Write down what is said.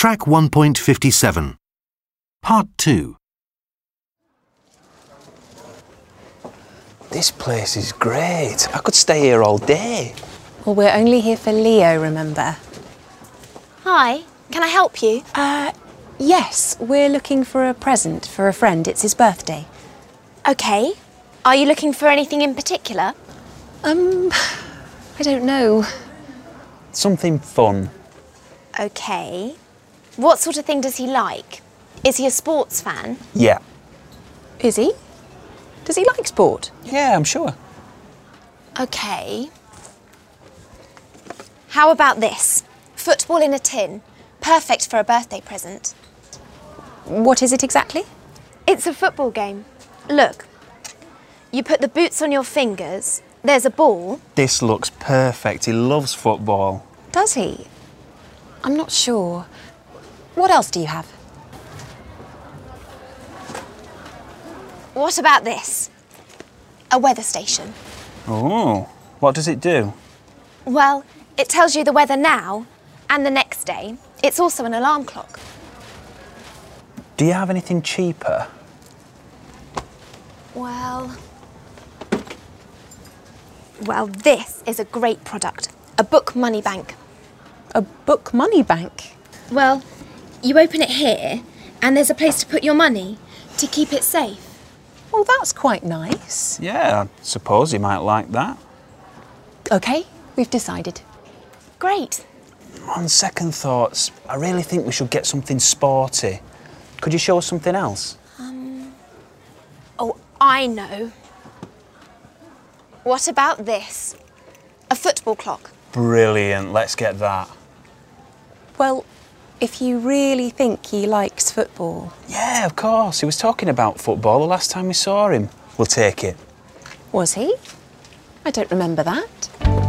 Track 1.57. Part 2. This place is great. I could stay here all day. Well, we're only here for Leo, remember? Hi, can I help you? Yes, we're looking for a present for a friend. It's his birthday. Okay. Are you looking for anything in particular? I don't know. Something fun. Okay. What sort of thing does he like? Is he a sports fan? Yeah. Is he? Does he like sport? Yeah, I'm sure. Okay. How about this? Football in a tin. Perfect for a birthday present. What is it exactly? It's a football game. Look. You put the boots on your fingers. There's a ball. This looks perfect. He loves football. Does he? I'm not sure. What else do you have? What about this? A weather station. Oh, what does it do? Well, it tells you the weather now and the next day. It's also an alarm clock. Do you have anything cheaper? Well, this is a great product. A book money bank. A book money bank? Well, you open it here and there's a place to put your money to keep it safe. Well, that's quite nice. Yeah, I suppose he might like that. OK, we've decided. Great. On second thoughts, I really think we should get something sporty. Could you show us something else? Oh, I know. What about this? A football clock. Brilliant, let's get that. Well, if you really think he likes football... Yeah, of course. He was talking about football the last time we saw him. We'll take it. Was he? I don't remember that.